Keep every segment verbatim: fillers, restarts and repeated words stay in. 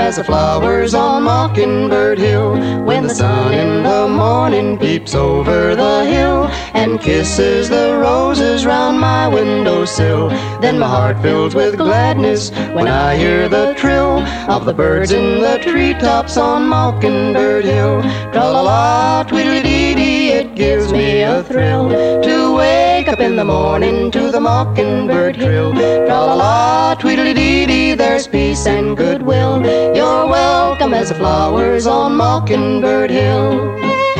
as the flowers on Mockingbird Hill. When the sun in the morning peeps over the hill and kisses the roses round my windowsill, then my heart fills with gladness when I hear the trill of the birds in the treetops on Mockingbird Hill. Tra-la-la, tweedledee-dee, it gives me a thrill to wake up in the morning to the mockingbird trill. Tra-la-la, tweedledee-dee, there's peace and goodwill. You're welcome as the flowers on Mockingbird Hill.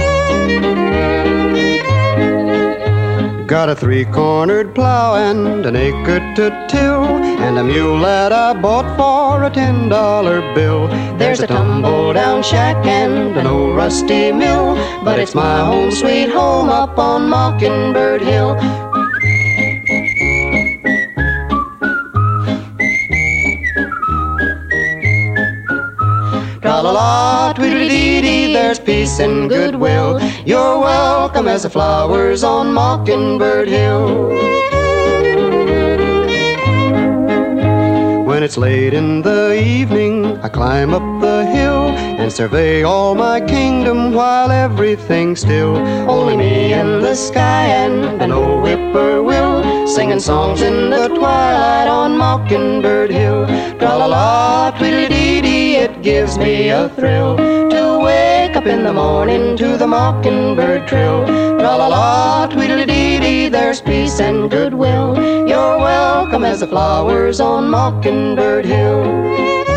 Got a three-cornered plow and an acre to till, and a mule that I bought for a ten-dollar bill. There's a tumble-down shack and an old rusty mill, but it's my home sweet home up on Mockingbird Hill. Tra-la-la, tweedledee-dee, there's peace and goodwill. You're welcome as the flowers on Mockingbird Hill. When it's late in the evening, I climb up the hill and survey all my kingdom while everything's still. Only me and the sky and an old whippoorwill singing songs in the twilight on Mockingbird Hill. Tra-la-la, tweedledee-dee, it gives me a thrill to wake up in the morning to the mockingbird trill. Tra-la-la, tweedledee-dee, there's peace and goodwill. You're welcome as the flowers on Mockingbird Hill.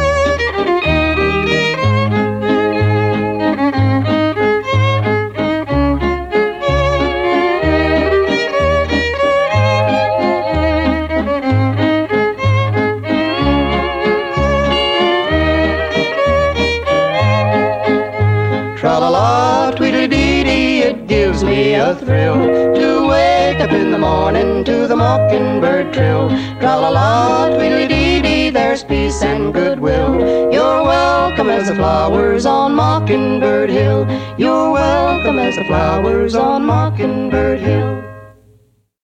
Tra-la-la, tweedledee-dee, it gives me a thrill to wake up in the morning to the mockingbird trill. Tra-la-la, tweedledee-dee, there's peace and goodwill. You're welcome as the flowers on Mockingbird Hill. You're welcome as the flowers on Mockingbird Hill.